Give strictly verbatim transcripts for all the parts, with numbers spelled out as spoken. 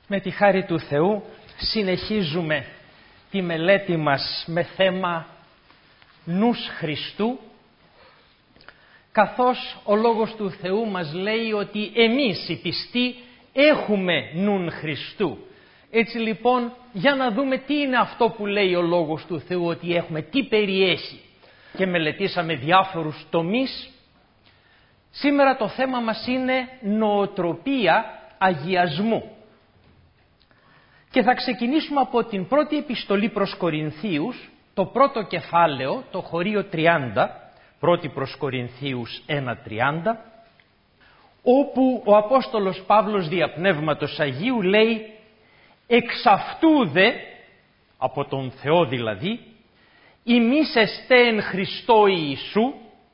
Με τη χάρη του Θεού συνεχίζουμε τη μελέτη μας με θέμα νους Χριστού, καθώς ο Λόγος του Θεού μας λέει ότι εμείς οι πιστοί έχουμε νουν Χριστού. Έτσι λοιπόν, για να δούμε τι είναι αυτό που λέει ο Λόγος του Θεού ότι έχουμε, τι περιέχει. Και μελετήσαμε διάφορους τομείς. Σήμερα το θέμα μας είναι νοοτροπία αγιασμού. Και θα ξεκινήσουμε από την πρώτη επιστολή προς Κορινθίους, το πρώτο κεφάλαιο, το χωρίο τριάντα, πρώτη προς Κορινθίους ένα τριάντα, όπου ο Απόστολος Παύλος δια Πνεύματος Αγίου λέει «Εξ αυτού δε», από τον Θεό δηλαδή, «ημείς εστέ εν Χριστώ Ιησού,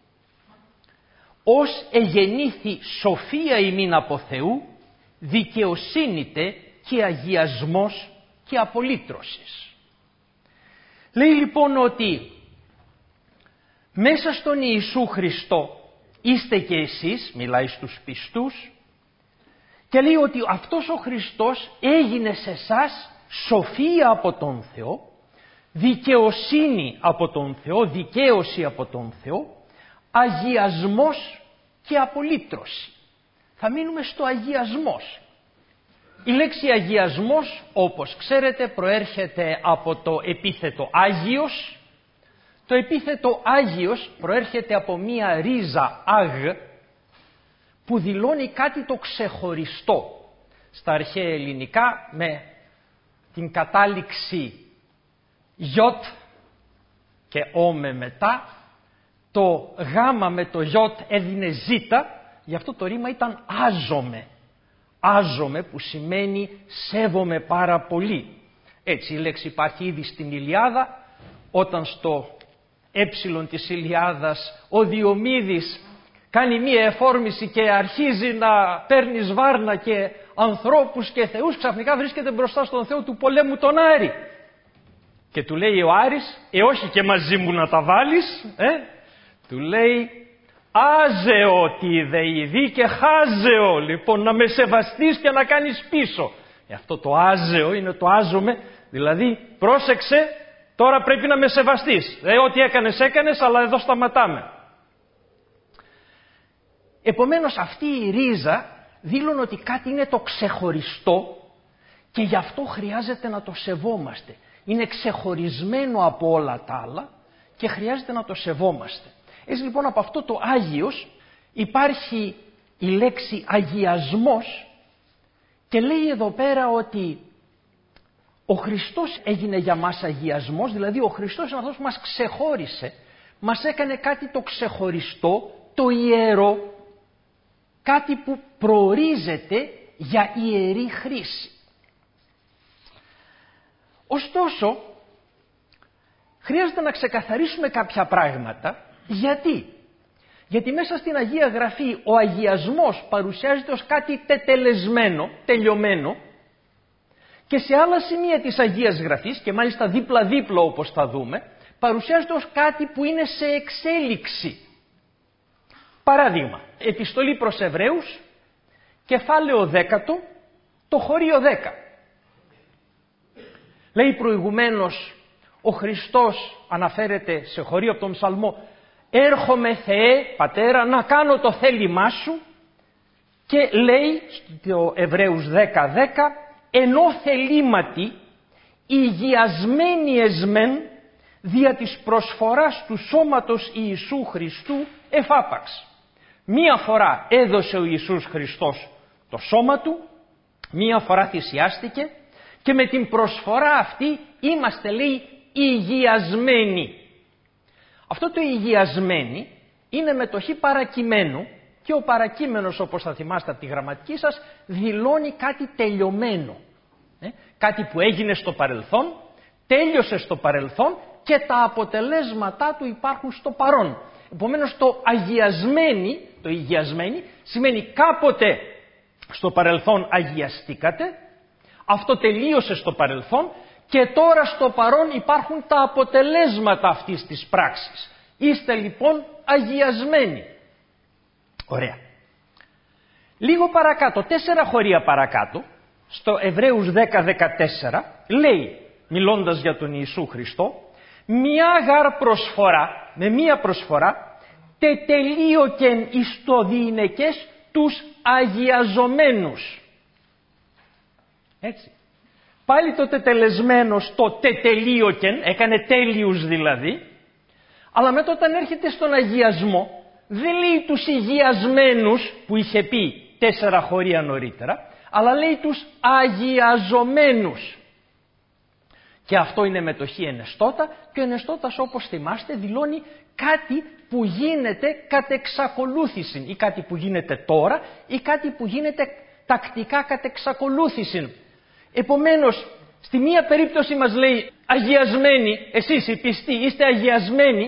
ως εγεννήθη σοφία ημίν από Θεού, δικαιοσύνητε και αγιασμός και απολύτρωσης». Λέει λοιπόν ότι μέσα στον Ιησού Χριστό είστε και εσείς, μιλάει στους πιστούς, και λέει ότι αυτός ο Χριστός έγινε σε εσάς σοφία από τον Θεό, δικαιοσύνη από τον Θεό, δικαίωση από τον Θεό, αγιασμός και απολύτρωση. Θα μείνουμε στο αγιασμός. Η λέξη αγιασμός, όπως ξέρετε, προέρχεται από το επίθετο Άγιος. Το επίθετο Άγιος προέρχεται από μία ρίζα αγ, που δηλώνει κάτι το ξεχωριστό. Στα αρχαία ελληνικά με την κατάληξη γιότ και όμε μετά, το γάμα με το γιότ έδινε ζήτα, γι' αυτό το ρήμα ήταν άζομαι. Άζομαι που σημαίνει σέβομαι πάρα πολύ. Έτσι η λέξη υπάρχει ήδη στην Ηλιάδα, όταν στο έψιλον της Ηλιάδας ο Διομήδης κάνει μία εφόρμηση και αρχίζει να παίρνει σβάρνα και ανθρώπους και θεούς, ξαφνικά βρίσκεται μπροστά στον Θεό του πολέμου τον Άρη. Και του λέει ο Άρης, ε όχι και μαζί μου να τα βάλεις, ε? Του λέει άζεο τη δεηδή και χάζεο, λοιπόν να με σεβαστείς και να κάνεις πίσω. Ε, αυτό το άζεο είναι το άζομαι, δηλαδή πρόσεξε, τώρα πρέπει να με σεβαστείς. Ε, ό,τι έκανες έκανες, αλλά εδώ σταματάμε. Επομένως αυτή η ρίζα δήλωνε ότι κάτι είναι το ξεχωριστό και γι' αυτό χρειάζεται να το σεβόμαστε. Είναι ξεχωρισμένο από όλα τα άλλα και χρειάζεται να το σεβόμαστε. Έτσι λοιπόν από αυτό το Άγιος υπάρχει η λέξη αγιασμός και λέει εδώ πέρα ότι ο Χριστός έγινε για μας αγιασμός, δηλαδή ο Χριστός είναι αυτός που μας ξεχώρισε, μας έκανε κάτι το ξεχωριστό, το ιερό, κάτι που προορίζεται για ιερή χρήση. Ωστόσο, χρειάζεται να ξεκαθαρίσουμε κάποια πράγματα. Γιατί? Γιατί μέσα στην Αγία Γραφή ο αγιασμός παρουσιάζεται ως κάτι τετελεσμένο, τελειωμένο, και σε άλλα σημεία της Αγίας Γραφής, και μάλιστα δίπλα-δίπλα όπως θα δούμε, παρουσιάζεται ως κάτι που είναι σε εξέλιξη. Παράδειγμα, επιστολή προς Εβραίους, κεφάλαιο δέκατο, το χωρίο δέκα. Λέει προηγουμένως ο Χριστός, αναφέρεται σε χωρίο από τον Ψαλμό, «Έρχομαι Θεέ, Πατέρα, να κάνω το θέλημά σου», και λέει στο Εβραίους δέκα δέκα, «Ενώ θελήματι υγιασμένοι εσμεν δια της προσφοράς του σώματος Ιησού Χριστού εφάπαξ». Μία φορά έδωσε ο Ιησούς Χριστός το σώμα του, μία φορά θυσιάστηκε και με την προσφορά αυτή είμαστε, λέει, υγιασμένοι. Αυτό το υγιασμένοι είναι μετοχή παρακειμένου και ο παρακείμενος, όπως θα θυμάστε από τη γραμματική σας, δηλώνει κάτι τελειωμένο. Ε? Κάτι που έγινε στο παρελθόν, τέλειωσε στο παρελθόν και τα αποτελέσματά του υπάρχουν στο παρόν. Επομένως το αγιασμένοι, το υγιασμένοι σημαίνει κάποτε στο παρελθόν αγιαστήκατε, αυτό τελείωσε στο παρελθόν και τώρα στο παρόν υπάρχουν τα αποτελέσματα αυτής της πράξης. Είστε λοιπόν αγιασμένοι. Ωραία. Λίγο παρακάτω, τέσσερα χωρία παρακάτω, στο Εβραίους δέκα δεκατέσσερα λέει, μιλώντας για τον Ιησού Χριστό, «Μια γάρ προσφορά, με μία προσφορά, τετελείωκεν εις το διηνεκές τους αγιαζομένους». Έτσι. Πάλι το τετελεσμένο στο τετελείωκεν, έκανε τέλειους δηλαδή, αλλά μετά όταν έρχεται στον αγιασμό, δεν λέει τους αγιασμένους που είχε πει τέσσερα χωρία νωρίτερα, αλλά λέει τους αγιαζομένους. Και αυτό είναι μετοχή ενεστώτα, και ο ενεστώτας, όπως θυμάστε, δηλώνει κάτι που γίνεται κατ' εξακολούθηση, ή κάτι που γίνεται τώρα, ή κάτι που γίνεται τακτικά κατ' εξακολούθηση. Επομένως, στη μία περίπτωση μας λέει αγιασμένοι, εσείς οι πιστοί είστε αγιασμένοι,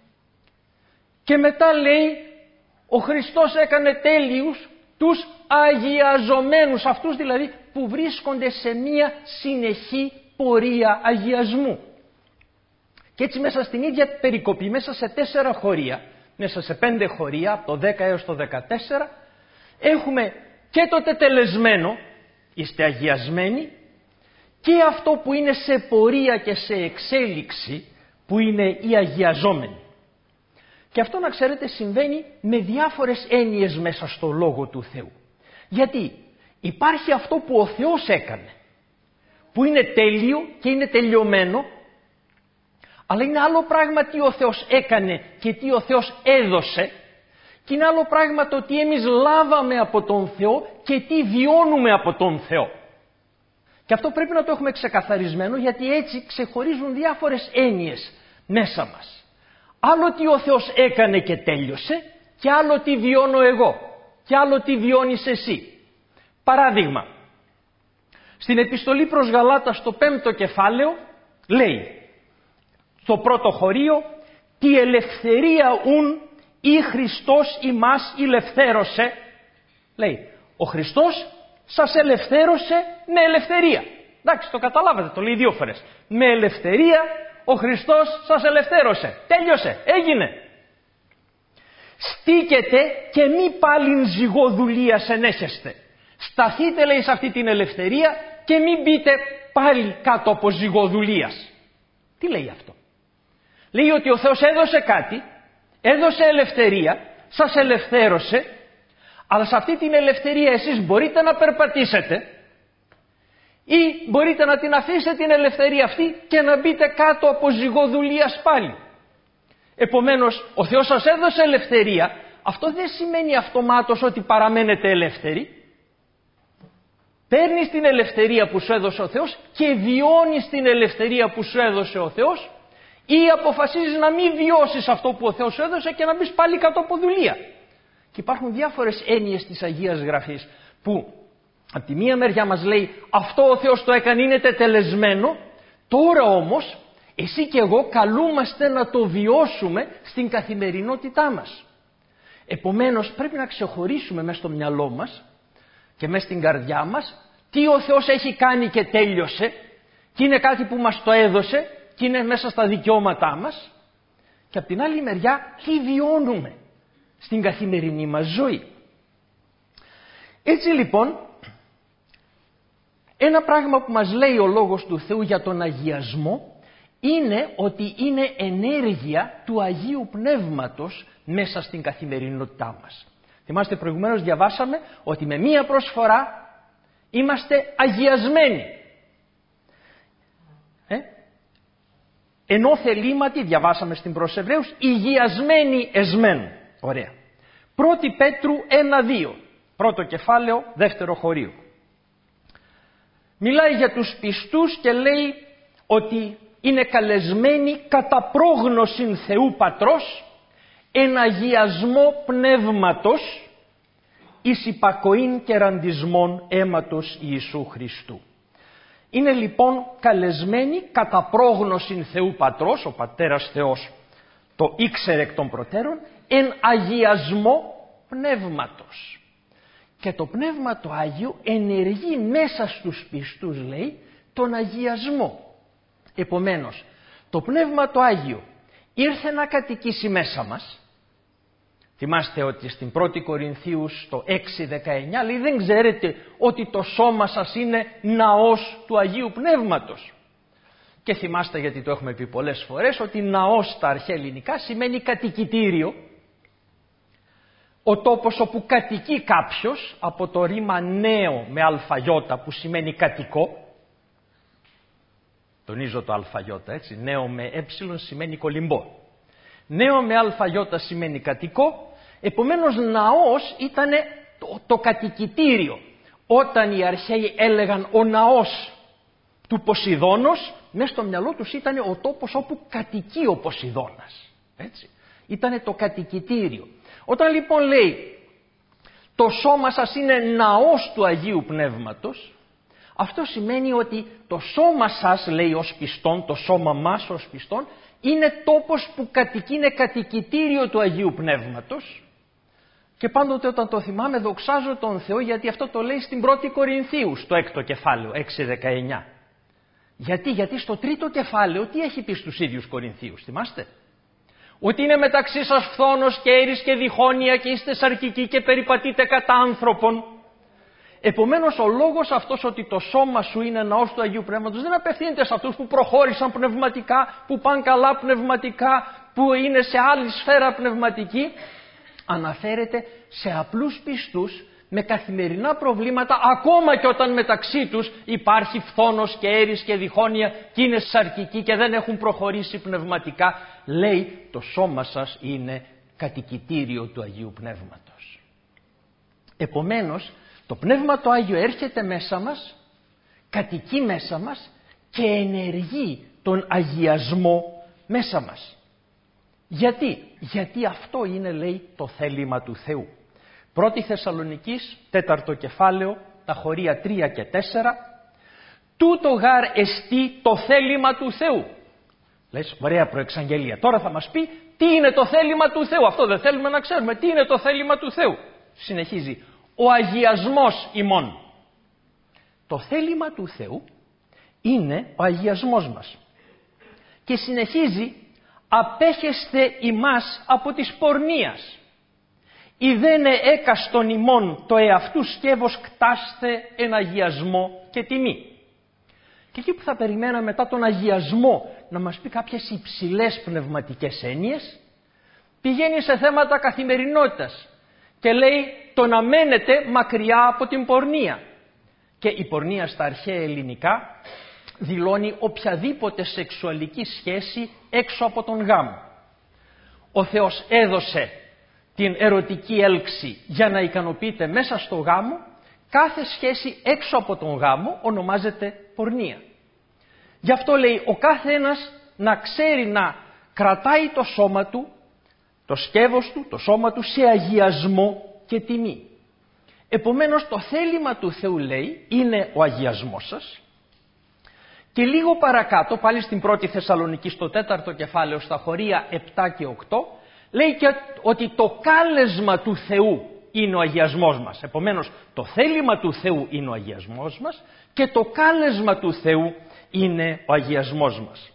και μετά λέει ο Χριστός έκανε τέλειους τους αγιαζομένους, αυτούς δηλαδή που βρίσκονται σε μία συνεχή πορεία αγιασμού. Και έτσι μέσα στην ίδια περικοπή, μέσα σε τέσσερα χωρία, μέσα σε πέντε χωρία, από το δέκα έως το δεκατέσσερα, έχουμε και το τετελεσμένο, είστε αγιασμένοι, και αυτό που είναι σε πορεία και σε εξέλιξη, που είναι οι αγιαζόμενοι. Και αυτό, να ξέρετε, συμβαίνει με διάφορες έννοιες μέσα στο Λόγο του Θεού. Γιατί υπάρχει αυτό που ο Θεός έκανε, που είναι τέλειο και είναι τελειωμένο, αλλά είναι άλλο πράγμα τι ο Θεός έκανε και τι ο Θεός έδωσε, και είναι άλλο πράγμα το τι εμείς λάβαμε από τον Θεό και τι βιώνουμε από τον Θεό. Και αυτό πρέπει να το έχουμε ξεκαθαρισμένο, γιατί έτσι ξεχωρίζουν διάφορες έννοιες μέσα μας. Άλλο τι ο Θεός έκανε και τέλειωσε, και άλλο τι βιώνω εγώ, και άλλο τι βιώνεις εσύ. Παράδειγμα, στην επιστολή προς Γαλάτα στο πέμπτο κεφάλαιο λέει, στο πρώτο χωρίο, «Τι ελευθερία ουν ή Χριστός ημάς ελευθέρωσε», λέει, ο Χριστός σας ελευθέρωσε με ελευθερία. Εντάξει, το καταλάβατε, το λέει δύο φορές. Με ελευθερία ο Χριστός σας ελευθέρωσε. Τέλειωσε, έγινε. «Στήκετε και μη πάλιν ζυγοδουλίας ενέχεστε». Σταθείτε, λέει, σε αυτή την ελευθερία και μην μπείτε πάλι κάτω από ζυγοδουλίας. Τι λέει αυτό? Λέει ότι ο Θεός έδωσε κάτι, έδωσε ελευθερία, σας ελευθέρωσε, αλλά σε αυτή την ελευθερία εσείς μπορείτε να περπατήσετε ή μπορείτε να την αφήσετε την ελευθερία αυτή και να μπείτε κάτω από ζυγοδουλίας πάλι. Επομένως, ο Θεός σας έδωσε ελευθερία, αυτό δεν σημαίνει αυτομάτως ότι παραμένετε ελεύθεροι. Παίρνεις την ελευθερία που σου έδωσε ο Θεός και βιώνεις την ελευθερία που σου έδωσε ο Θεός, ή αποφασίζεις να μην βιώσεις αυτό που ο Θεός σου έδωσε και να μπεις πάλι κάτω από δουλεία. Και υπάρχουν διάφορες έννοιες της Αγίας Γραφής που από τη μία μεριά μας λέει αυτό ο Θεός το έκανε, είναι τετελεσμένο, τώρα όμως εσύ και εγώ καλούμαστε να το βιώσουμε στην καθημερινότητά μας. Επομένως πρέπει να ξεχωρίσουμε μέσα στο μυαλό μας και μέσα στην καρδιά μας τι ο Θεός έχει κάνει και τέλειωσε, και είναι κάτι που μας το έδωσε και είναι μέσα στα δικαιώματά μας, και από την άλλη μεριά τι βιώνουμε στην καθημερινή μας ζωή. Έτσι λοιπόν, ένα πράγμα που μας λέει ο Λόγος του Θεού για τον αγιασμό είναι ότι είναι ενέργεια του Αγίου Πνεύματος μέσα στην καθημερινότητά μας. Θυμάστε, προηγουμένως διαβάσαμε ότι με μία προσφορά είμαστε αγιασμένοι. Ε? Ενώ θελήματι, διαβάσαμε στην προς Εβραίους, υγιασμένοι εσμέν. Ωραία. Πρώτη Πέτρου ένα δύο. Πρώτο κεφάλαιο, δεύτερο χωρίο. Μιλάει για τους πιστούς και λέει ότι είναι καλεσμένοι κατά πρόγνωσιν Θεού Πατρός εν αγιασμό πνεύματος εις υπακοήν και ραντισμόν αίματος Ιησού Χριστού. Είναι λοιπόν καλεσμένοι κατά πρόγνωσιν Θεού Πατρός, ο Πατέρας Θεός το ήξερε εκ των προτέρων, εν αγιασμό πνεύματος. Και το Πνεύμα το Άγιο ενεργεί μέσα στους πιστούς, λέει, τον αγιασμό. Επομένως, το Πνεύμα το Άγιο ήρθε να κατοικήσει μέσα μας, Θυμάστε ότι στην πρώτη Κορινθίους το έξι δεκαεννιά λέει δεν ξέρετε ότι το σώμα σας είναι ναός του Αγίου Πνεύματος. Και θυμάστε, γιατί το έχουμε πει πολλές φορές, ότι ναός στα αρχαία ελληνικά σημαίνει κατοικητήριο. Ο τόπος όπου κατοικεί κάποιος, από το ρήμα νέο με αλφαγιώτα που σημαίνει κατοικό. Τονίζω το αλφαγιώτα, έτσι. Νέο με ε σημαίνει κολυμπό. Νέο με αλφαγιώτα σημαίνει κατοικό. Επομένως ναός ήταν το, το κατοικητήριο. Όταν οι αρχαίοι έλεγαν ο ναός του Ποσειδώνος, μέσα στο μυαλό τους ήταν ο τόπος όπου κατοικεί ο Ποσειδώνας. Έτσι. Ήτανε το κατοικητήριο. Όταν λοιπόν λέει το σώμα σας είναι ναός του Αγίου Πνεύματος, αυτό σημαίνει ότι το σώμα σας, λέει ως πιστόν, το σώμα μας ως πιστόν, είναι τόπος που κατοικεί, είναι κατοικητήριο του Αγίου Πνεύματος. Και πάντοτε όταν το θυμάμαι δοξάζω τον Θεό, γιατί αυτό το λέει στην πρώτη Κορινθίου, στο έκτο κεφάλαιο, έξι δεκαεννιά. Γιατί, γιατί στο τρίτο κεφάλαιο τι έχει πει στους ίδιους Κορινθίους, θυμάστε? Ότι είναι μεταξύ σας φθόνος και έρης και διχόνοια και είστε σαρκικοί και περιπατείτε κατά άνθρωπον. Επομένως ο λόγος αυτός ότι το σώμα σου είναι ναός του Αγίου Πνεύματος δεν απευθύνεται σε αυτούς που προχώρησαν πνευματικά, που πάνε καλά πνευματικά, που είναι σε άλλη σφαίρα πνευματική. Αναφέρεται σε απλούς πιστούς με καθημερινά προβλήματα, ακόμα και όταν μεταξύ τους υπάρχει φθόνος και έρης και διχόνοια και είναι σαρκικοί και δεν έχουν προχωρήσει πνευματικά. Λέει το σώμα σας είναι κατοικητήριο του Αγίου Πνεύματος. Επομένως το Πνεύμα το Άγιο έρχεται μέσα μας, κατοικεί μέσα μας και ενεργεί τον αγιασμό μέσα μας. Γιατί? Γιατί αυτό είναι, λέει, το θέλημα του Θεού. Πρώτη Θεσσαλονικής, τέταρτο κεφάλαιο, τα χωρία τρία και τέσσερα. Τούτο γάρ εστί το θέλημα του Θεού. Λες, ωραία προεξαγγελία. Τώρα θα μας πει τι είναι το θέλημα του Θεού. Αυτό δεν θέλουμε να ξέρουμε. Τι είναι το θέλημα του Θεού. Συνεχίζει. Ο αγιασμός ημών. Το θέλημα του Θεού είναι ο αγιασμός μας. Και συνεχίζει, απέχεστε ημάς από της πορνείας. Ιδένε έκαστον ημών το εαυτού σκεύος κτάστε εν αγιασμό και τιμή. Και εκεί που θα περιμέναμε μετά τον αγιασμό να μας πει κάποιες υψηλές πνευματικές έννοιες, πηγαίνει σε θέματα καθημερινότητας και λέει το να μένετε μακριά από την πορνεία. Και η πορνεία στα αρχαία ελληνικά δηλώνει οποιαδήποτε σεξουαλική σχέση έξω από τον γάμο. Ο Θεός έδωσε την ερωτική έλξη για να ικανοποιείται μέσα στο γάμο. Κάθε σχέση έξω από τον γάμο ονομάζεται πορνεία. Γι' αυτό λέει ο κάθε ένας να ξέρει να κρατάει το σώμα του, το σκεύος του, το σώμα του σε αγιασμό και τιμή. Επομένως το θέλημα του Θεού, λέει, είναι ο αγιασμός σας. Και λίγο παρακάτω, πάλι στην πρώτη Θεσσαλονική, στο τέταρτο κεφάλαιο, στα χωρία επτά και οκτώ, λέει και ότι το κάλεσμα του Θεού είναι ο αγιασμός μας. Επομένως το θέλημα του Θεού είναι ο αγιασμός μας και το κάλεσμα του Θεού είναι ο αγιασμός μας.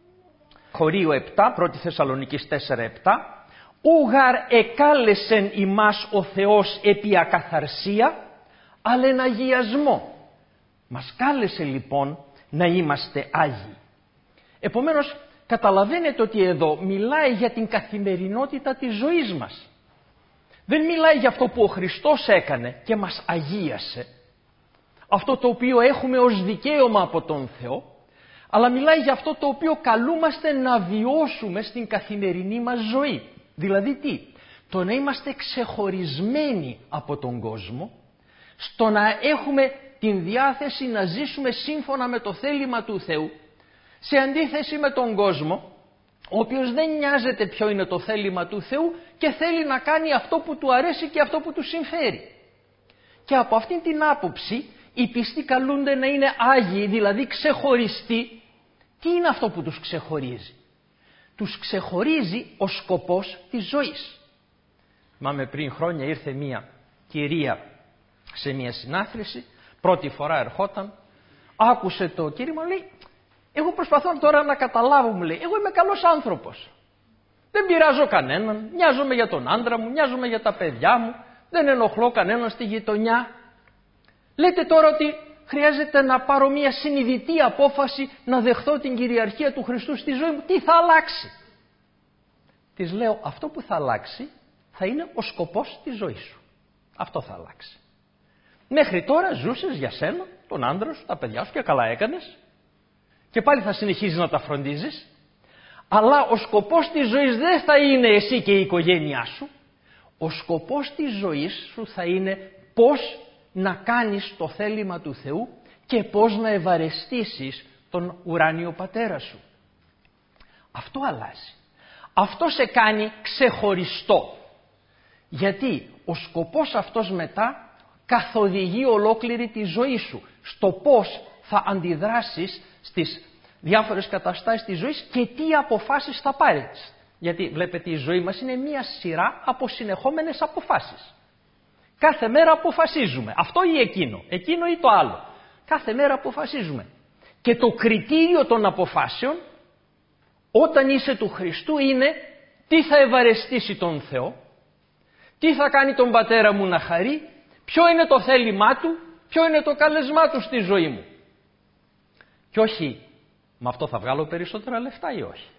Χωρίο επτά, πρώτη Θεσσαλονικής τέσσερα επτά. Ούγαρ εκάλεσεν ημάς ο Θεός επί ακαθαρσία, αλλά εν αγιασμό. Μας κάλεσε λοιπόν να είμαστε άγιοι. Επομένως καταλαβαίνετε ότι εδώ μιλάει για την καθημερινότητα της ζωής μας. Δεν μιλάει για αυτό που ο Χριστός έκανε και μας αγίασε, αυτό το οποίο έχουμε ως δικαίωμα από τον Θεό, αλλά μιλάει για αυτό το οποίο καλούμαστε να βιώσουμε στην καθημερινή μας ζωή. Δηλαδή τι? Το να είμαστε ξεχωρισμένοι από τον κόσμο, στο να έχουμε την διάθεση να ζήσουμε σύμφωνα με το θέλημα του Θεού, σε αντίθεση με τον κόσμο, ο οποίος δεν νοιάζεται ποιο είναι το θέλημα του Θεού και θέλει να κάνει αυτό που του αρέσει και αυτό που του συμφέρει. Και από αυτήν την άποψη οι πιστοί καλούνται να είναι άγιοι, δηλαδή ξεχωριστοί. Τι είναι αυτό που τους ξεχωρίζει? Τους ξεχωρίζει ο σκοπός της ζωής. Θυμάμαι πριν χρόνια ήρθε μία κυρία σε μία συνάθρηση, πρώτη φορά ερχόταν, άκουσε το κήρυγμα, λέει, εγώ προσπαθώ τώρα να καταλάβω, μου λέει, εγώ είμαι καλός άνθρωπος. Δεν πειράζω κανέναν, νοιάζομαι για τον άντρα μου, νοιάζομαι για τα παιδιά μου, δεν ενοχλώ κανέναν στη γειτονιά. Λέτε τώρα ότι χρειάζεται να πάρω μια συνειδητή απόφαση να δεχθώ την κυριαρχία του Χριστού στη ζωή μου. Τι θα αλλάξει? Της λέω, αυτό που θα αλλάξει θα είναι ο σκοπός της ζωής σου. Αυτό θα αλλάξει. Μέχρι τώρα ζούσες για σένα, τον άντρα σου, τα παιδιά σου και καλά έκανες. Και πάλι θα συνεχίζεις να τα φροντίζεις. Αλλά ο σκοπός της ζωής δεν θα είναι εσύ και η οικογένειά σου. Ο σκοπός της ζωής σου θα είναι πώς να κάνεις το θέλημα του Θεού και πώς να ευαρεστήσεις τον ουράνιο πατέρα σου. Αυτό αλλάζει. Αυτό σε κάνει ξεχωριστό. Γιατί ο σκοπός αυτός μετά καθοδηγεί ολόκληρη τη ζωή σου στο πώς θα αντιδράσεις στις διάφορες καταστάσεις της ζωής και τι αποφάσεις θα πάρεις. Γιατί βλέπετε η ζωή μας είναι μία σειρά από συνεχόμενες αποφάσεις. Κάθε μέρα αποφασίζουμε. Αυτό ή εκείνο, εκείνο ή το άλλο. Κάθε μέρα αποφασίζουμε. Και το κριτήριο των αποφάσεων όταν είσαι του Χριστού είναι τι θα ευαρεστήσει τον Θεό, τι θα κάνει τον πατέρα μου να χαρεί, ποιο είναι το θέλημά του, ποιο είναι το κάλεσμά του στη ζωή μου. Και όχι, με αυτό θα βγάλω περισσότερα λεφτά ή όχι.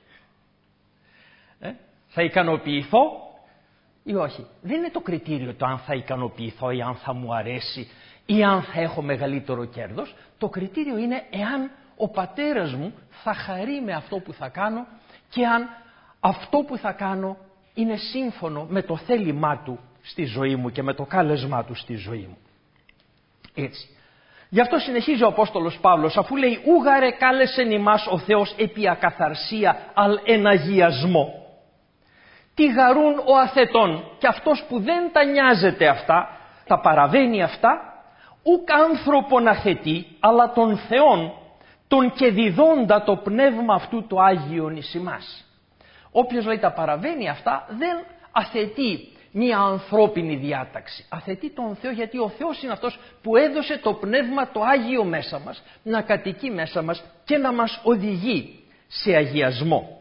Ε, θα ικανοποιηθώ ή όχι. Δεν είναι το κριτήριο το αν θα ικανοποιηθώ ή αν θα μου αρέσει ή αν θα έχω μεγαλύτερο κέρδος. Το κριτήριο είναι εάν ο πατέρας μου θα χαρεί με αυτό που θα κάνω και αν αυτό που θα κάνω είναι σύμφωνο με το θέλημά του στη ζωή μου και με το κάλεσμά του στη ζωή μου. Έτσι. Γι' αυτό συνεχίζει ο Απόστολος Παύλος αφού λέει «Ούγαρε κάλεσεν ημάς ο Θεός επί ακαθαρσία αλ εναγιασμό». Τι γαρούν ο αθετών και αυτός που δεν τα νοιάζεται αυτά, τα παραβαίνει αυτά, ουκ άνθρωπον αθετεί, αλλά τον Θεόν, τον και διδώντα το πνεύμα αυτού το Άγιον εις ημάς. Όποιος λέει τα παραβαίνει αυτά δεν αθετεί μια ανθρώπινη διάταξη. Αθετεί τον Θεό γιατί ο Θεός είναι αυτός που έδωσε το πνεύμα το Άγιο μέσα μας, να κατοικεί μέσα μας και να μας οδηγεί σε αγιασμό.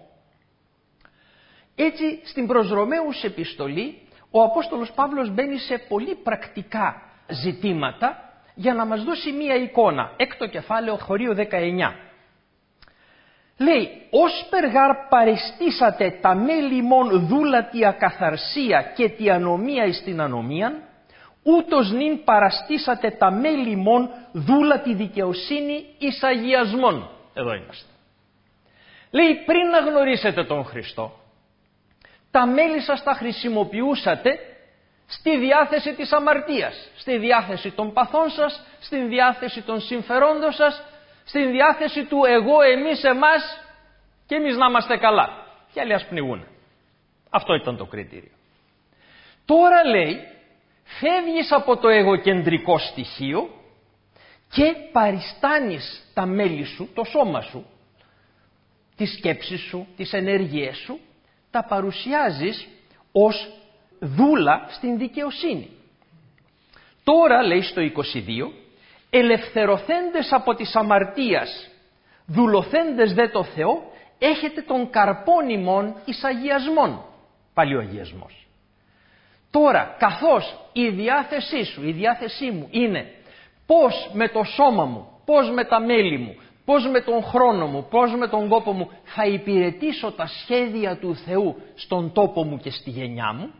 Έτσι στην προς Ρωμαίους επιστολή ο Απόστολος Παύλος μπαίνει σε πολύ πρακτικά ζητήματα για να μας δώσει μία εικόνα. Έκτο κεφάλαιο χωρίο δεκαεννιά. Λέει «Ως περγάρ παρεστήσατε τα μέλη μόν δούλα τη ακαθαρσία και τη ανομία εις την ανομίαν, ούτως νυν παραστήσατε τα μέλη μόν δούλα τη δικαιοσύνη εις αγιασμόν». Εδώ είμαστε. Λέει πριν να γνωρίσετε τον Χριστό, τα μέλη σας τα χρησιμοποιούσατε στη διάθεση της αμαρτίας, στη διάθεση των παθών σας, στη διάθεση των συμφερόντων σας, στη διάθεση του εγώ, εμείς, εμάς και εμείς να είμαστε καλά. Και άλλοι ας πνιγούν. Αυτό ήταν το κριτήριο. Τώρα λέει, φεύγεις από το εγωκεντρικό στοιχείο και παριστάνεις τα μέλη σου, το σώμα σου, τις σκέψεις σου, τις ενέργειές σου, τα παρουσιάζεις ως δούλα στην δικαιοσύνη. Τώρα, λέει στο είκοσι δύο, ελευθερωθέντες από της αμαρτίας, δουλωθέντες δε το Θεό, έχετε τον καρπόν ημών εις αγιασμόν. Πάλι ο αγιασμός. Τώρα, καθώς η διάθεσή σου, η διάθεσή μου είναι πώς με το σώμα μου, πώς με τα μέλη μου, πώς με τον χρόνο μου, πώς με τον κόπο μου θα υπηρετήσω τα σχέδια του Θεού στον τόπο μου και στη γενιά μου,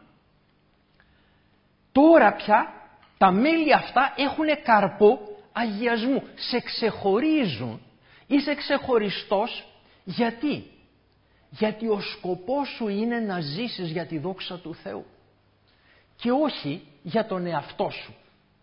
τώρα πια τα μέλη αυτά έχουν καρπό αγιασμού, σε ξεχωρίζουν, είσαι ξεχωριστός. Γιατί? Γιατί ο σκοπός σου είναι να ζήσεις για τη δόξα του Θεού και όχι για τον εαυτό σου.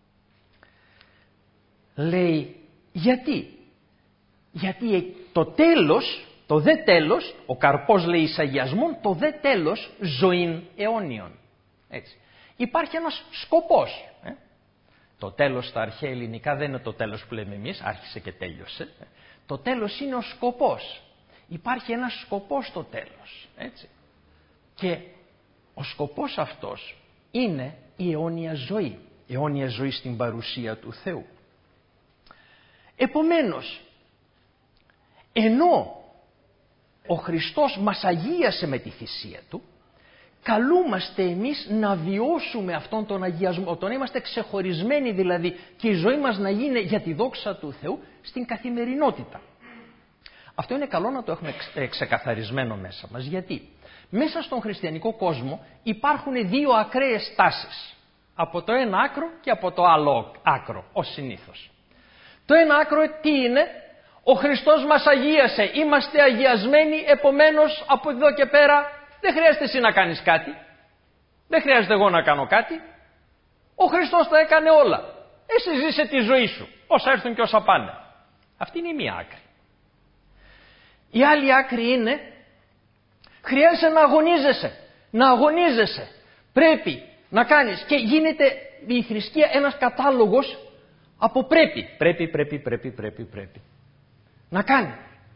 Λέει γιατί? Γιατί το τέλος, το δε τέλος, ο καρπός λέει εις αγιασμόν, το δε τέλος ζωήν αιώνιον. Έτσι. Υπάρχει ένας σκοπός. Ε? Το τέλος στα αρχαία ελληνικά δεν είναι το τέλος που λέμε εμείς, άρχισε και τέλειωσε. Ε? Το τέλος είναι ο σκοπός. Υπάρχει ένας σκοπός στο τέλος. Έτσι. Και ο σκοπός αυτός είναι η αιώνια ζωή. Η αιώνια ζωή στην παρουσία του Θεού. Επομένως, ενώ ο Χριστός μας αγίασε με τη θυσία Του, καλούμαστε εμείς να βιώσουμε αυτόν τον αγιασμό, το να είμαστε ξεχωρισμένοι δηλαδή και η ζωή μας να γίνει για τη δόξα του Θεού στην καθημερινότητα. Αυτό είναι καλό να το έχουμε ξεκαθαρισμένο μέσα μας. Γιατί μέσα στον χριστιανικό κόσμο υπάρχουν δύο ακραίες τάσεις. Από το ένα άκρο και από το άλλο άκρο, ως συνήθως. Το ένα άκρο τι είναι? Ο Χριστός μας αγίασε, είμαστε αγιασμένοι, επομένως από εδώ και πέρα δεν χρειάζεται εσύ να κάνεις κάτι. Δεν χρειάζεται εγώ να κάνω κάτι. Ο Χριστός τα έκανε όλα. Εσύ ζήσε τη ζωή σου, όσα έρθουν και όσα πάνε. Αυτή είναι η μία άκρη. Η άλλη άκρη είναι, χρειάζεται να αγωνίζεσαι, να αγωνίζεσαι. Πρέπει να κάνεις και γίνεται η θρησκεία ένας κατάλογος από πρέπει. Πρέπει, πρέπει, πρέπει, πρέπει, πρέπει. Να κάνει.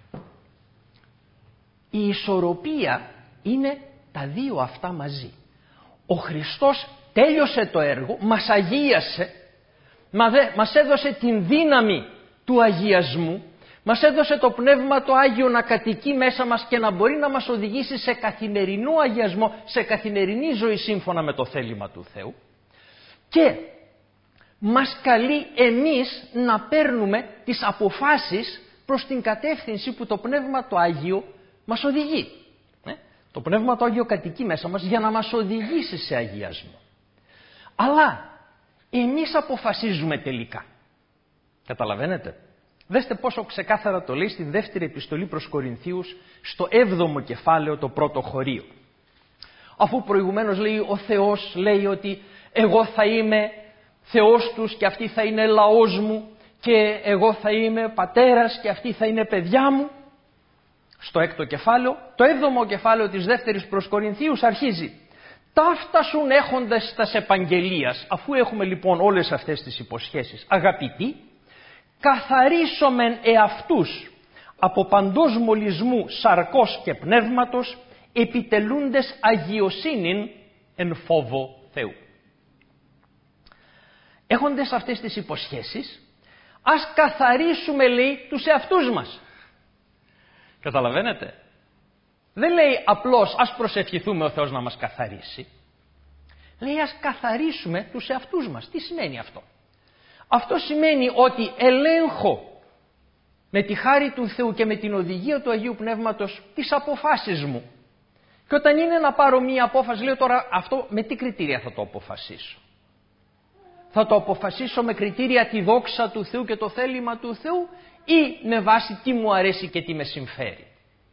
Η ισορροπία είναι τα δύο αυτά μαζί. Ο Χριστός τέλειωσε το έργο, μας αγίασε, μας έδωσε την δύναμη του αγιασμού, μας έδωσε το Πνεύμα το Άγιο να κατοικεί μέσα μας και να μπορεί να μας οδηγήσει σε καθημερινό αγιασμό, σε καθημερινή ζωή σύμφωνα με το θέλημα του Θεού και μας καλεί εμείς να παίρνουμε τις αποφάσεις προς την κατεύθυνση που το Πνεύμα το Άγιο μας οδηγεί. Το Πνεύμα το Άγιο κατοικεί μέσα μας για να μας οδηγήσει σε αγιασμό. Αλλά εμείς αποφασίζουμε τελικά. Καταλαβαίνετε? Δέστε πόσο ξεκάθαρα το λέει στη δεύτερη επιστολή προς Κορινθίους, στο έβδομο κεφάλαιο, το πρώτο χωρίο. Αφού προηγουμένως λέει ο Θεός, λέει ότι εγώ θα είμαι Θεός τους και αυτοί θα είναι λαός μου και εγώ θα είμαι πατέρας και αυτοί θα είναι παιδιά μου. Στο έκτο κεφάλαιο, το έβδομο κεφάλαιο της δεύτερης προς Κορινθίους αρχίζει. Ταύτασουν έχοντας τας επαγγελίας, αφού έχουμε λοιπόν όλες αυτές τις υποσχέσεις, αγαπητοί, καθαρίσομεν εαυτούς από παντός μολυσμού σαρκός και πνεύματος, επιτελούντες αγιοσύνην εν φόβο Θεού. Έχοντας αυτές τις υποσχέσεις, ας καθαρίσουμε, λέει, τους εαυτούς μας. Καταλαβαίνετε? Δεν λέει απλώς ας προσευχηθούμε ο Θεός να μας καθαρίσει. Λέει ας καθαρίσουμε τους εαυτούς μας. Τι σημαίνει αυτό? Αυτό σημαίνει ότι ελέγχω με τη χάρη του Θεού και με την οδηγία του Αγίου Πνεύματος τις αποφάσεις μου. Και όταν είναι να πάρω μία απόφαση, λέω τώρα αυτό με τι κριτήρια θα το αποφασίσω? Θα το αποφασίσω με κριτήρια τη δόξα του Θεού και το θέλημα του Θεού ή με βάση τι μου αρέσει και τι με συμφέρει?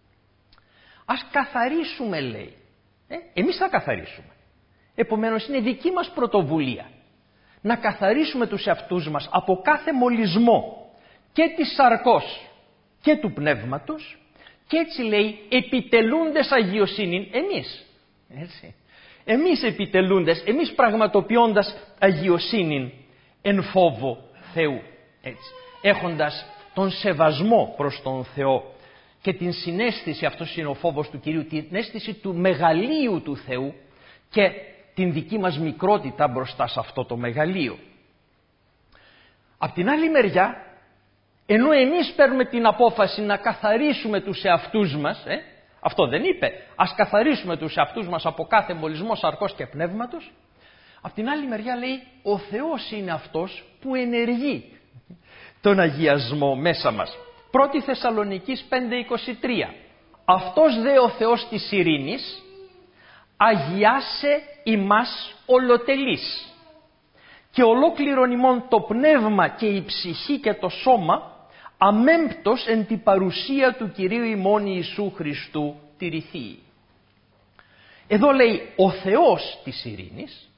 Ας καθαρίσουμε, λέει. Ε, εμείς θα καθαρίσουμε. Επομένως είναι δική μας πρωτοβουλία να καθαρίσουμε τους εαυτούς μας από κάθε μολυσμό και της σαρκός και του πνεύματος και έτσι λέει επιτελούντες αγιοσύνην εμείς. Έτσι. Εμείς επιτελούντες, εμείς πραγματοποιώντας αγιοσύνην εν φόβο Θεού. Έτσι. Έχοντας τον σεβασμό προς τον Θεό και την συναίσθηση, αυτός είναι ο φόβος του Κυρίου, την αίσθηση του μεγαλείου του Θεού και την δική μας μικρότητα μπροστά σε αυτό το μεγαλείο. Απ' την άλλη μεριά, ενώ εμείς παίρνουμε την απόφαση να καθαρίσουμε τους εαυτούς μας, ε, αυτό δεν είπε, ας καθαρίσουμε τους εαυτούς μας από κάθε μολυσμό σαρκός και πνεύματος, απ' την άλλη μεριά λέει ο Θεός είναι αυτός που ενεργεί τον αγιασμό μέσα μας. Πρώτη Θεσσαλονικής πέντε είκοσι τρία. Αυτός δε ο Θεός της ειρήνης αγιάσε ημάς ολοτελείς και ολόκληρον ημών το πνεύμα και η ψυχή και το σώμα αμέμπτος εν την παρουσία του Κυρίου ημών Ιησού Χριστού τηρηθεί. Εδώ λέει ο Θεός της ειρήνης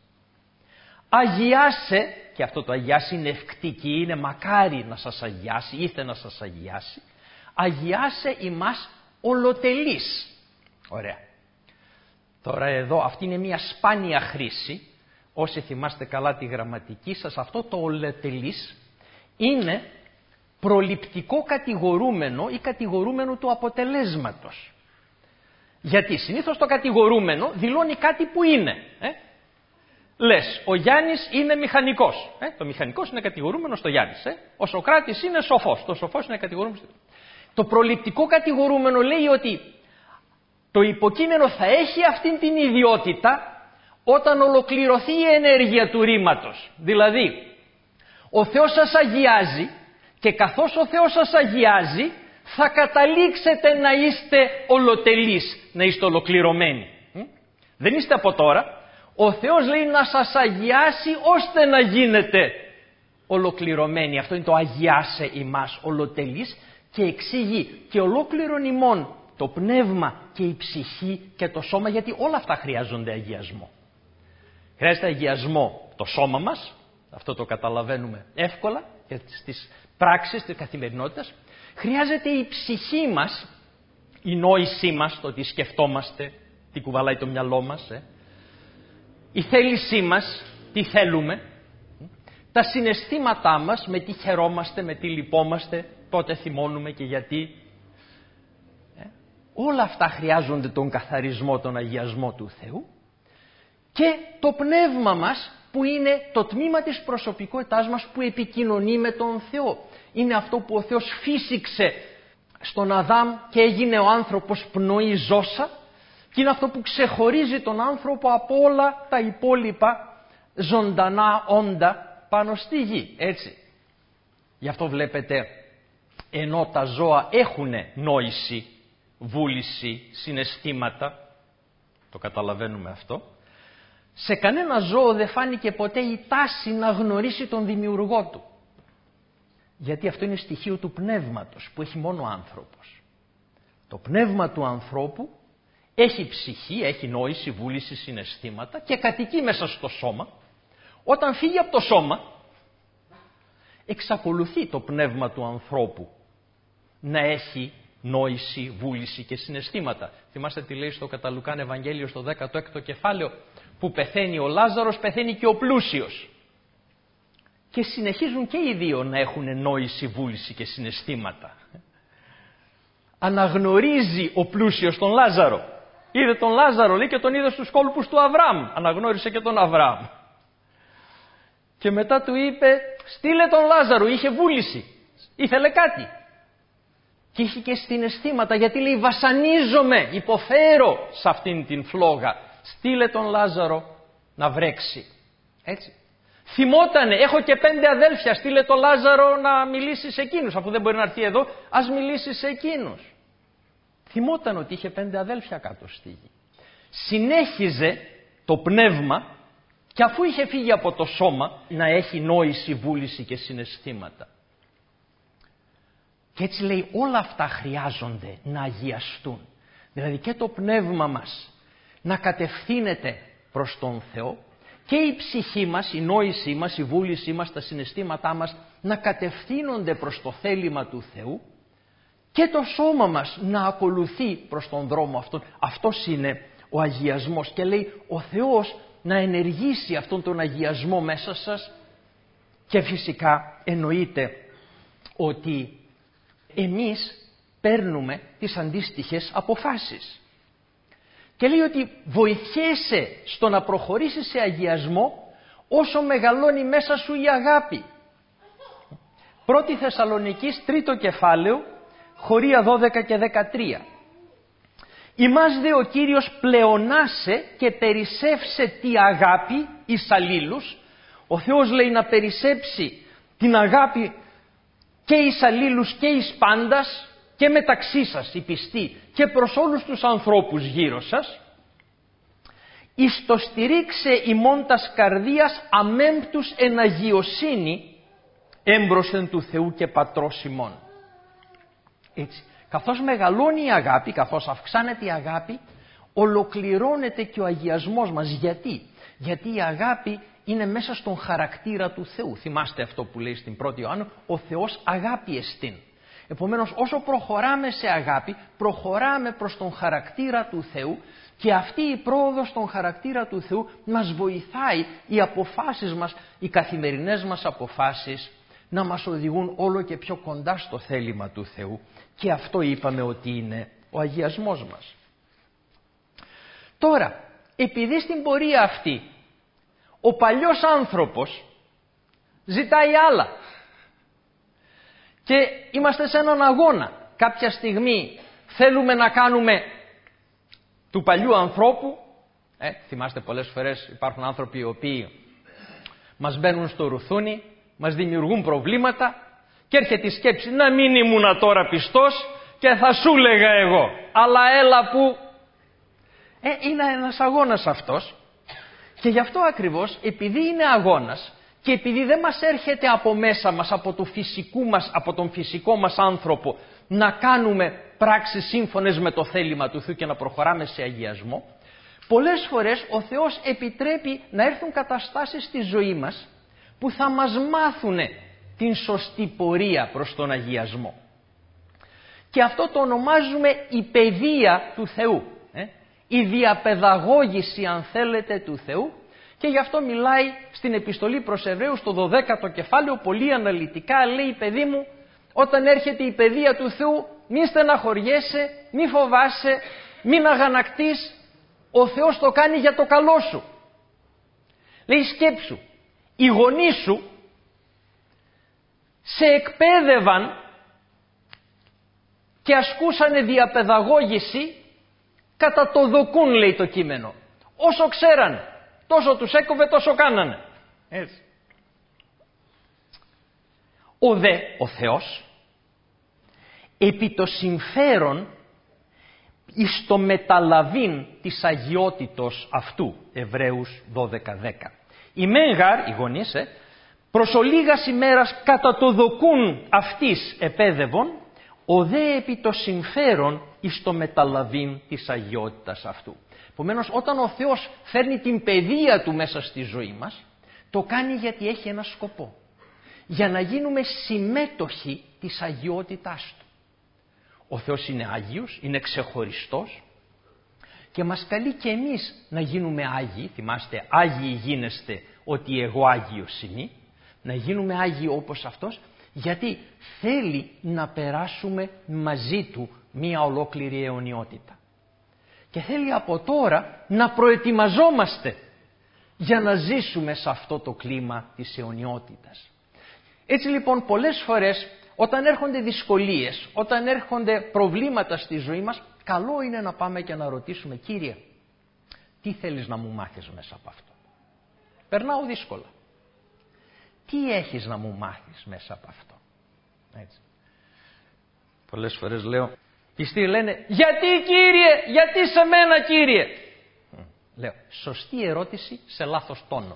αγιάσε, και αυτό το αγιάσει είναι ευκτική, είναι μακάρι να σας αγιάσει, ήθελε να σας αγιάσει, αγιάσε ημάς ολοτελείς. Ωραία. Τώρα εδώ αυτή είναι μια σπάνια χρήση, όσοι θυμάστε καλά τη γραμματική σας, αυτό το ολοτελείς είναι προληπτικό κατηγορούμενο ή κατηγορούμενο του αποτελέσματος. Γιατί συνήθως το κατηγορούμενο δηλώνει κάτι που είναι. Ε? Λες, ο Γιάννης είναι μηχανικός. Ε? Το μηχανικός είναι κατηγορούμενο στο Γιάννης. Ε? Ο Σωκράτης είναι σοφός. Το σοφός είναι κατηγορούμενο. Το προληπτικό κατηγορούμενο λέει ότι Το υποκείμενο θα έχει αυτήν την ιδιότητα όταν ολοκληρωθεί η ενέργεια του ρήματος. Δηλαδή, ο Θεός σας αγιάζει και καθώς ο Θεός σας αγιάζει θα καταλήξετε να είστε ολοτελείς, να είστε ολοκληρωμένοι. Δεν είστε από τώρα. Ο Θεός λέει να σας αγιάσει ώστε να γίνετε ολοκληρωμένοι. Αυτό είναι το αγιάσε ημάς, ολοτελείς, και εξηγεί και ολόκληρον ημών το πνεύμα και η ψυχή και το σώμα, γιατί όλα αυτά χρειάζονται αγιασμό. Χρειάζεται αγιασμό το σώμα μας, αυτό το καταλαβαίνουμε εύκολα και στις πράξεις της καθημερινότητας. Χρειάζεται η ψυχή μας, η νόησή μας, το ότι σκεφτόμαστε, τι κουβαλάει το μυαλό μας, ε. η θέλησή μας, τι θέλουμε, τα συναισθήματά μας, με τι χαιρόμαστε, με τι λυπόμαστε, πότε θυμώνουμε και γιατί. Ε. Όλα αυτά χρειάζονται τον καθαρισμό, τον αγιασμό του Θεού, και το πνεύμα μας που είναι το τμήμα της προσωπικότητάς μας που επικοινωνεί με τον Θεό. Είναι αυτό που ο Θεός φύσηξε στον Αδάμ και έγινε ο άνθρωπος πνοή ζώσα, και είναι αυτό που ξεχωρίζει τον άνθρωπο από όλα τα υπόλοιπα ζωντανά όντα πάνω στη γη, έτσι. Γι' αυτό βλέπετε, ενώ τα ζώα έχουν νόηση, βούληση, συναισθήματα, το καταλαβαίνουμε αυτό, σε κανένα ζώο δεν φάνηκε ποτέ η τάση να γνωρίσει τον δημιουργό του. Γιατί αυτό είναι στοιχείο του πνεύματος που έχει μόνο ο άνθρωπος. Το πνεύμα του ανθρώπου έχει ψυχή, έχει νόηση, βούληση, συναισθήματα και κατοικεί μέσα στο σώμα. Όταν φύγει από το σώμα, εξακολουθεί το πνεύμα του ανθρώπου να έχει νόηση, βούληση και συναισθήματα. Θυμάστε τι λέει στο κατά Λουκάν Ευαγγέλιο στο δέκατο έκτο κεφάλαιο, που πεθαίνει ο Λάζαρος, πεθαίνει και ο πλούσιος. Και συνεχίζουν και οι δύο να έχουν νόηση, βούληση και συναισθήματα. Αναγνωρίζει ο πλούσιος τον Λάζαρο. Είδε τον Λάζαρο, λέει, και τον είδε στους κόλπους του Αβραάμ. Αναγνώρισε και τον Αβραάμ. Και μετά του είπε, στείλε τον Λάζαρο, είχε βούληση. Ήθελε κάτι. Και είχε και συναισθήματα, γιατί λέει, βασανίζομαι, υποφέρω σε αυτήν την φλόγα. Στείλε τον Λάζαρο να βρέξει. Έτσι. Θυμότανε, έχω και πέντε αδέλφια, στείλε τον Λάζαρο να μιλήσει σε εκείνους. Αφού δεν μπορεί να έρθει εδώ, ας μιλήσει σε εκείνους. Θυμόταν ότι είχε πέντε αδέλφια κάτω στη γη. Συνέχιζε το πνεύμα, και αφού είχε φύγει από το σώμα, να έχει νόηση, βούληση και συναισθήματα. Και έτσι λέει, όλα αυτά χρειάζονται να αγιαστούν. Δηλαδή και το πνεύμα μας να κατευθύνεται προς τον Θεό, και η ψυχή μας, η νόησή μας, η βούλησή μας, τα συναισθήματά μας να κατευθύνονται προς το θέλημα του Θεού, και το σώμα μας να ακολουθεί προς τον δρόμο αυτόν. Αυτός είναι ο αγιασμός, και λέει ο Θεός να ενεργήσει αυτόν τον αγιασμό μέσα σας, και φυσικά εννοείται ότι εμείς παίρνουμε τις αντίστοιχες αποφάσεις. Και λέει ότι βοηθιέσαι στο να προχωρήσεις σε αγιασμό όσο μεγαλώνει μέσα σου η αγάπη. Πρώτη Θεσσαλονικής, τρίτο κεφάλαιο, χωρία δώδεκα και δεκατρία. Ημάς δε ο Κύριος πλεονάσε και περισσεύσε τη αγάπη εις αλλήλους. Ο Θεός λέει να περισσέψει την αγάπη και εις αλλήλους και εις πάντας, και μεταξύ σας οι πιστοί και προς όλους τους ανθρώπους γύρω σας, εις το στηρίξε ημών τας καρδίας αμέμπτους εν αγιοσύνη έμπροσθεν του Θεού και Πατρός ημών. Έτσι, καθώς μεγαλώνει η αγάπη, καθώς αυξάνεται η αγάπη, ολοκληρώνεται και ο αγιασμός μας. Γιατί? Γιατί η αγάπη είναι μέσα στον χαρακτήρα του Θεού. Θυμάστε αυτό που λέει στην πρώτη Ιωάννου, ο Θεός αγάπη εστίν. Επομένως, όσο προχωράμε σε αγάπη, προχωράμε προς τον χαρακτήρα του Θεού, και αυτή η πρόοδος στον χαρακτήρα του Θεού μας βοηθάει οι αποφάσεις μας, οι καθημερινές μας αποφάσεις, να μας οδηγούν όλο και πιο κοντά στο θέλημα του Θεού. Και αυτό είπαμε ότι είναι ο αγιασμός μας. Τώρα, επειδή στην πορεία αυτή ο παλιός άνθρωπος ζητάει άλλα και είμαστε σε έναν αγώνα, κάποια στιγμή θέλουμε να κάνουμε του παλιού ανθρώπου. Ε, θυμάστε πολλές φορές υπάρχουν άνθρωποι οι οποίοι μας μπαίνουν στο ρουθούνι, μας δημιουργούν προβλήματα και έρχεται η σκέψη να μην ήμουνα τώρα πιστός και θα σου λέγα εγώ. Αλλά έλα που... Ε, είναι ένας αγώνας αυτός και γι' αυτό ακριβώς, επειδή είναι αγώνας και επειδή δεν μας έρχεται από μέσα μας, από, το φυσικού μας, από τον φυσικό μας άνθρωπο να κάνουμε πράξεις σύμφωνες με το θέλημα του Θεού και να προχωράμε σε αγιασμό, πολλές φορές ο Θεός επιτρέπει να έρθουν καταστάσεις στη ζωή μας που θα μας μάθουν την σωστή πορεία προς τον αγιασμό. Και αυτό το ονομάζουμε η παιδεία του Θεού. Ε? Η διαπαιδαγώγηση, αν θέλετε, του Θεού. Και γι' αυτό μιλάει στην επιστολή προς Εβραίους στο δωδέκατο κεφάλαιο πολύ αναλυτικά. Λέει, παιδί μου, όταν έρχεται η παιδεία του Θεού, μη στεναχωριέσαι, μη φοβάσαι, μην αγανακτείς. Ο Θεός το κάνει για το καλό σου. Λέει, σκέψου, οι γονείς σου σε εκπαίδευαν και ασκούσανε διαπαιδαγώγηση κατά το δοκούν, λέει το κείμενο. Όσο ξέρανε, τόσο τους έκοβε, τόσο κάνανε. Έτσι. Ο δε, ο Θεός, επί το συμφέρον εις το μεταλαβήν της αγιότητος αυτού, Εβραίους δώδεκα δέκα. Η μέγαρ, οι γονείς, ε, προς ολίγας ημέρας κατά το δοκούν αυτής επέδευον, ο δε επί το συμφέρον εις το μεταλαβήν της αγιότητας αυτού. Επομένως, όταν ο Θεός φέρνει την παιδεία Του μέσα στη ζωή μας, το κάνει γιατί έχει ένα σκοπό. Για να γίνουμε συμμέτοχοι της αγιότητάς Του. Ο Θεός είναι Άγιος, είναι ξεχωριστός και μας καλεί και εμείς να γίνουμε Άγιοι. Θυμάστε, Άγιοι γίνεστε ότι εγώ Άγιος είμαι. Να γίνουμε Άγιοι όπως Αυτός, γιατί θέλει να περάσουμε μαζί Του μία ολόκληρη αιωνιότητα. Και θέλει από τώρα να προετοιμαζόμαστε για να ζήσουμε σε αυτό το κλίμα της αιωνιότητας. Έτσι λοιπόν πολλές φορές όταν έρχονται δυσκολίες, όταν έρχονται προβλήματα στη ζωή μας, καλό είναι να πάμε και να ρωτήσουμε, Κύριε, τι θέλεις να μου μάθεις μέσα από αυτό. Περνάω δύσκολα. Τι έχεις να μου μάθεις μέσα από αυτό. Έτσι. Πολλές φορές λέω, πιστοί λένε, γιατί Κύριε, γιατί σε μένα Κύριε. Λέω, σωστή ερώτηση σε λάθος τόνο.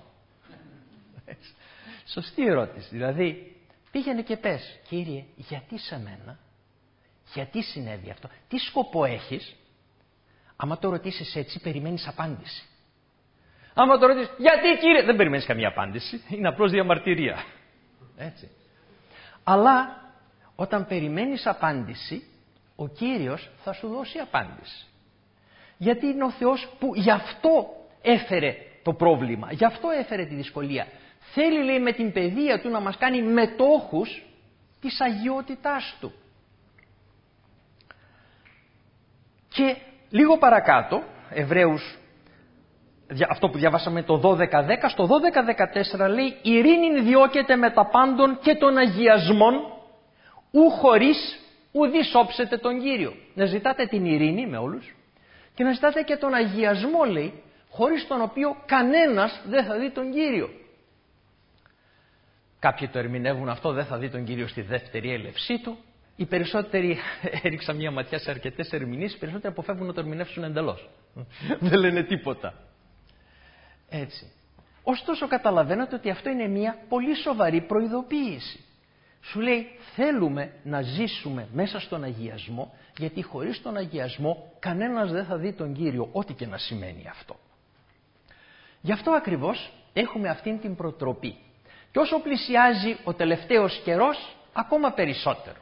Σωστή ερώτηση, δηλαδή πήγαινε και πες, Κύριε, γιατί σε μένα, γιατί συνέβη αυτό, τι σκοπό έχεις. Άμα το ρωτήσεις έτσι, περιμένεις απάντηση. Άμα το ρωτήσεις, γιατί Κύριε, δεν περιμένεις καμία απάντηση, είναι απλώς διαμαρτυρία. Έτσι. Αλλά όταν περιμένεις απάντηση, ο Κύριος θα σου δώσει απάντηση. Γιατί είναι ο Θεός που γι' αυτό έφερε το πρόβλημα, γι' αυτό έφερε τη δυσκολία. Θέλει, λέει, με την παιδεία Του να μας κάνει μετόχους της αγιότητάς Του. Και λίγο παρακάτω, Εβραίους, αυτό που διαβάσαμε το δώδεκα δέκα, στο δώδεκα δεκατέσσερα λέει, ειρήνην διώκεται με τα πάντων και των αγιασμών, ου χωρίς ουδείς όψετε τον Κύριο. Να ζητάτε την ειρήνη με όλους και να ζητάτε και τον αγιασμό, λέει, χωρίς τον οποίο κανένας δεν θα δει τον Κύριο. Κάποιοι το ερμηνεύουν αυτό, δεν θα δει τον Κύριο στη δεύτερη έλευσή Του. Οι περισσότεροι, έριξα μια ματιά σε αρκετές ερμηνείες, οι περισσότεροι αποφεύγουν να το ερμηνεύσουν εντελώς. Δεν λένε τίποτα. Έτσι. Ωστόσο καταλαβαίνετε ότι αυτό είναι μια πολύ σοβαρή προειδοποίηση. Σου λέει, θέλουμε να ζήσουμε μέσα στον αγιασμό, γιατί χωρίς τον αγιασμό κανένας δεν θα δει τον Κύριο, ό,τι και να σημαίνει αυτό. Γι' αυτό ακριβώς έχουμε αυτήν την προτροπή. Και όσο πλησιάζει ο τελευταίος καιρός, ακόμα περισσότερο.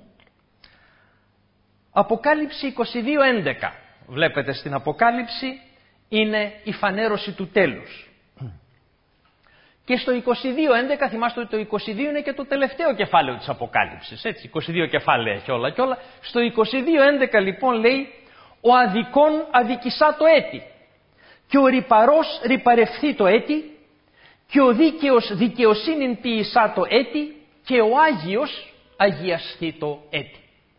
Αποκάλυψη είκοσι δύο έντεκα. Βλέπετε στην Αποκάλυψη είναι η φανέρωση του τέλους. Και στο είκοσι δύο έντεκα, θυμάστε ότι το είκοσι δύο είναι και το τελευταίο κεφάλαιο της Αποκάλυψης. Έτσι, είκοσι δύο κεφάλαια έχει όλα και όλα. Στο είκοσι δύο έντεκα λοιπόν λέει, ο αδικόν αδικησά το έτη και ο ρυπαρός ρυπαρευθεί το έτη και ο δίκαιος δικαιοσύνην ποιησά το έτη και ο Άγιος αγιαστεί το έτη.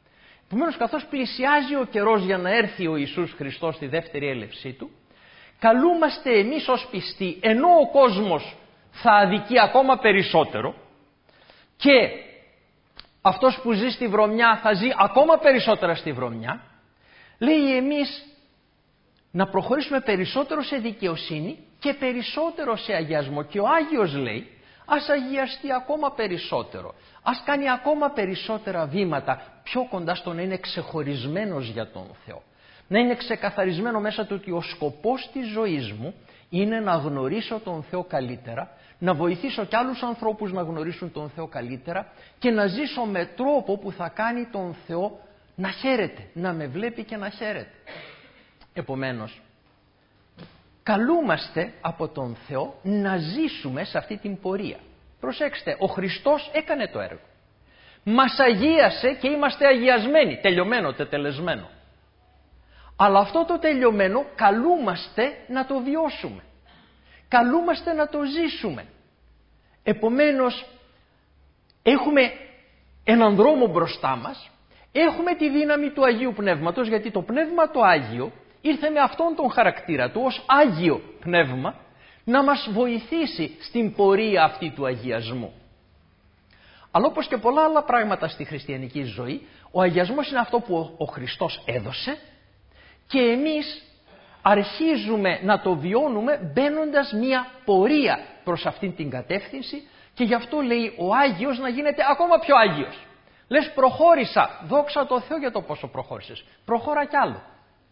Επομένως, καθώς πλησιάζει ο καιρός για να έρθει ο Ιησούς Χριστός στη δεύτερη έλευσή Του, καλούμαστε εμείς ως πιστοί, ενώ ο κόσμος θα αδικεί ακόμα περισσότερο και αυτός που ζει στη βρωμιά θα ζει ακόμα περισσότερα στη βρωμιά, λέει εμείς να προχωρήσουμε περισσότερο σε δικαιοσύνη και περισσότερο σε αγιασμό. Και ο Άγιος λέει ας αγιαστεί ακόμα περισσότερο, ας κάνει ακόμα περισσότερα βήματα πιο κοντά στο να είναι ξεχωρισμένος για τον Θεό. Να είναι ξεκαθαρισμένο μέσα του ότι ο σκοπός της ζωής μου είναι να γνωρίσω τον Θεό καλύτερα, να βοηθήσω κι άλλους ανθρώπους να γνωρίσουν τον Θεό καλύτερα και να ζήσω με τρόπο που θα κάνει τον Θεό να χαίρεται, να με βλέπει και να χαίρεται. Επομένως, καλούμαστε από τον Θεό να ζήσουμε σε αυτή την πορεία. Προσέξτε, ο Χριστός έκανε το έργο. Μας αγίασε και είμαστε αγιασμένοι, τελειωμένο, τετελεσμένο. Αλλά αυτό το τελειωμένο καλούμαστε να το βιώσουμε. Καλούμαστε να το ζήσουμε. Επομένως, έχουμε έναν δρόμο μπροστά μας, έχουμε τη δύναμη του Αγίου Πνεύματος, γιατί το Πνεύμα το Άγιο ήρθε με αυτόν τον χαρακτήρα του ως Άγιο Πνεύμα να μας βοηθήσει στην πορεία αυτή του αγιασμού. Αλλά όπως και πολλά άλλα πράγματα στη χριστιανική ζωή, ο αγιασμός είναι αυτό που ο Χριστός έδωσε και εμείς αρχίζουμε να το βιώνουμε μπαίνοντας μια πορεία προς αυτήν την κατεύθυνση και γι' αυτό λέει ο Άγιος να γίνεται ακόμα πιο Άγιος. Λες προχώρησα, δόξα τω Θεώ για το πόσο προχώρησες, προχώρα κι άλλο.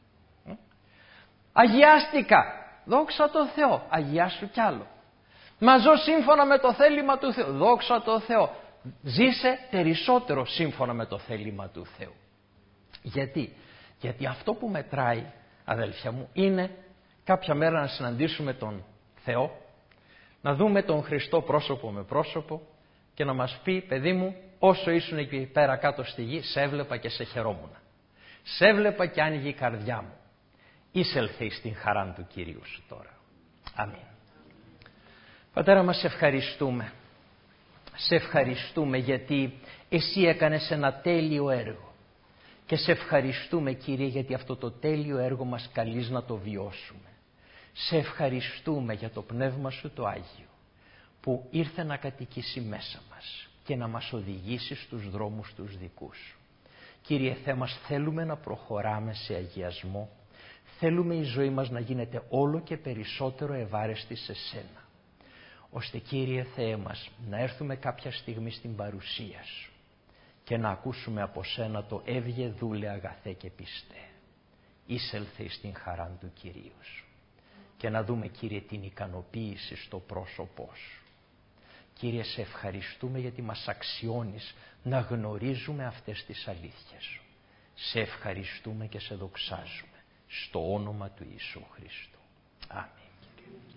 Αγιάστηκα, δόξα τω Θεώ, αγιάσου κι άλλο. Μα ζω σύμφωνα με το θέλημα του Θεού, δόξα τω Θεώ. Ζήσε περισσότερο σύμφωνα με το θέλημα του Θεού. Γιατί, γιατί αυτό που μετράει, αδέλφια μου, είναι κάποια μέρα να συναντήσουμε τον Θεό, να δούμε τον Χριστό πρόσωπο με πρόσωπο και να μας πει, παιδί μου, όσο ήσουν εκεί πέρα κάτω στη γη, σε έβλεπα και σε χαιρόμουν. Σε έβλεπα και άνοιγε η καρδιά μου. Εισελθε στην χαρά του Κυρίου σου τώρα. Αμήν. Πατέρα μας, σε ευχαριστούμε. Σε ευχαριστούμε γιατί εσύ έκανες ένα τέλειο έργο. Και σε ευχαριστούμε, Κύριε, γιατί αυτό το τέλειο έργο μας καλείς να το βιώσουμε. Σε ευχαριστούμε για το Πνεύμα σου το Άγιο που ήρθε να κατοικήσει μέσα μας και να μας οδηγήσει στους δρόμους τους δικούς σου. Κύριε Θεέ μας, θέλουμε να προχωράμε σε αγιασμό. Θέλουμε η ζωή μας να γίνεται όλο και περισσότερο ευάρεστη σε σένα. Ώστε, Κύριε Θεέ μας, να έρθουμε κάποια στιγμή στην παρουσία σου και να ακούσουμε από σένα το «Έβγε δούλε αγαθέ και πιστέ, εισέλθε στην χαρά του Κυρίου σου». Και να δούμε, Κύριε, την ικανοποίηση στο πρόσωπό σου. Κύριε, σε ευχαριστούμε γιατί μας αξιώνεις να γνωρίζουμε αυτές τις αλήθειες σου. Σε ευχαριστούμε και σε δοξάζουμε στο όνομα του Ιησού Χριστού. Αμήν.